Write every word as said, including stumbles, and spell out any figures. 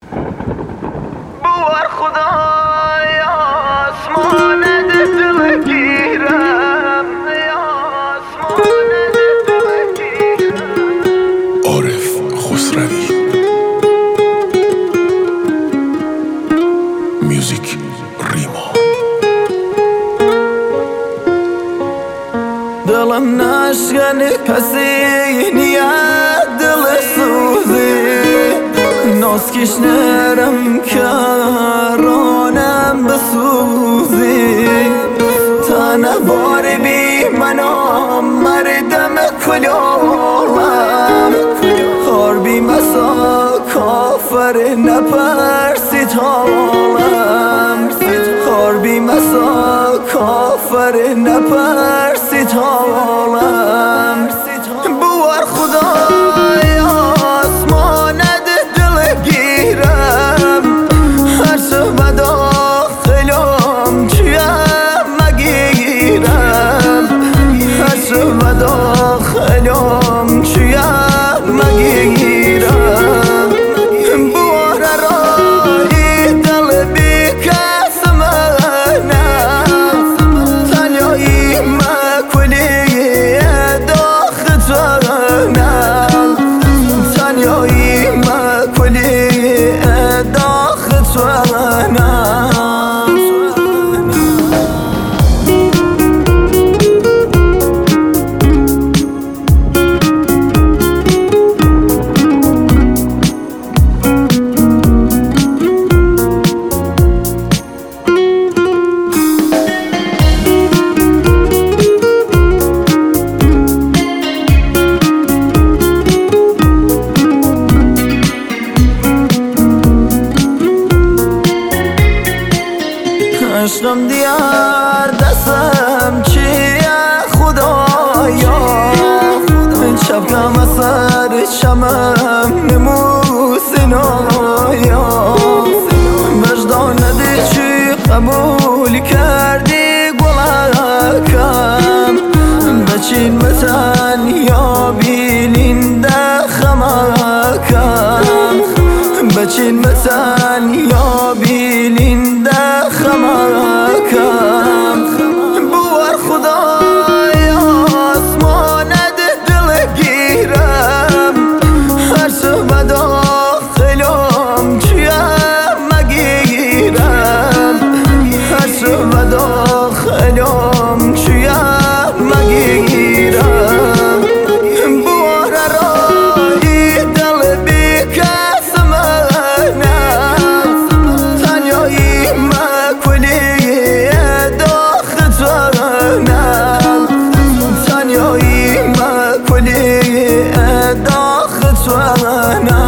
بوار خدای آسمان دل گیرم، آسمان دل گیرم. عارف خسروی. میوزیک ریما. دلم نشکنه کسی نیت دل سوزی، ناز کش نرم کرانم بسوزی. تنوار بی منام مردم کلام، خار بی مسا کافر نپرسی تالم، خار بی مسا کافر نپرسی تالم. بوار خدای آسمان دل گیرم، هر چه بداخلم چیم مگیرم، هر چه بداخلم چیم مگیرم. بوار رای دل بی کس منم، تنیایی مکلی داخل جانم، تنیایی مکلی داخل جانم. عشقم دیار دستم چیه خدایا، شبکم اثر شمم نموسینایا. وجدان ندی چی قبول کردی گلکم، بچین متن یا بیلین دخمکم، بچین متن یا بیلین دخمکم. بوار خدای آسمان دل گیرم، هر چه بداخلم چیم مگیرم، هر چه بداخلم چیم مگیرم. بوار رای دل بی کس منم، تنیایی مکلی داخل جانم، تنیایی مکلی داخل جانم.